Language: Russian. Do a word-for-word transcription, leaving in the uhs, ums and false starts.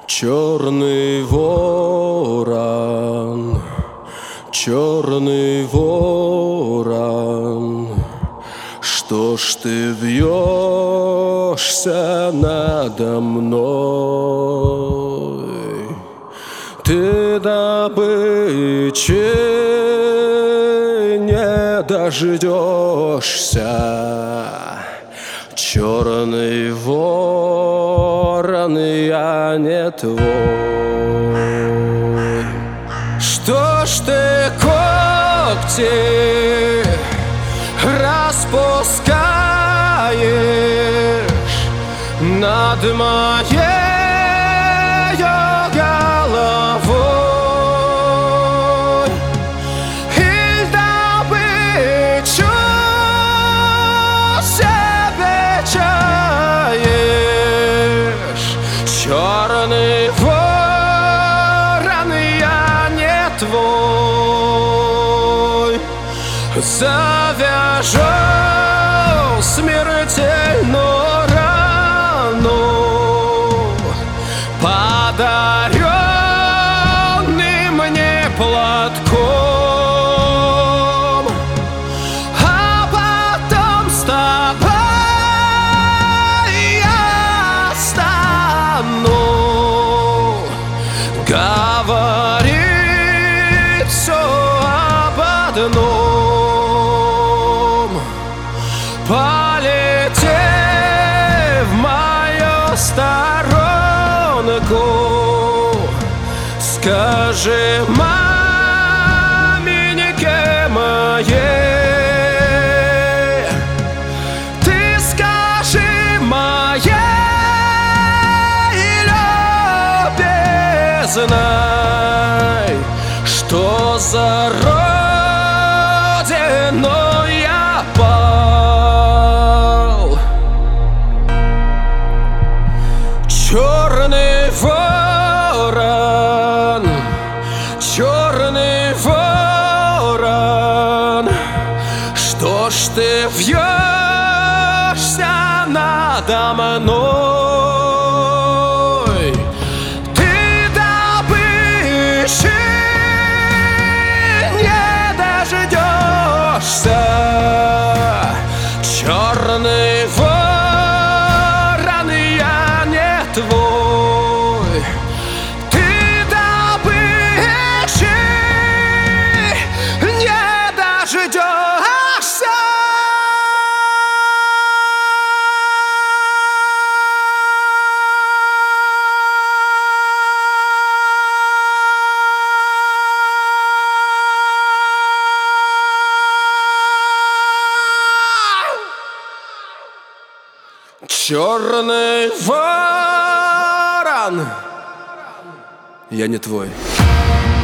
Черный ворон, черный ворон, что ж ты вьешься надо мной? Ты добычи не дождешься. Черный ворон, я не твой. Что ж ты когти распускаешь над моей головой? И добычу себе чаешь. Черный ворон, я не твой. Завяжу смертельную рану, подаренный мне платком, а потом с тобой я стану говорить все об одном. Полетев в мою сторонку, скажи маменьке моей, ты скажи моей любезной, что за родину я пал. Черный ворон, черный ворон, что ж ты вьешься надо мной? Ты добычи не дождешься. Черный ворон, я не твой. Ты добычи не дождешься. Черный ворон, я не твой.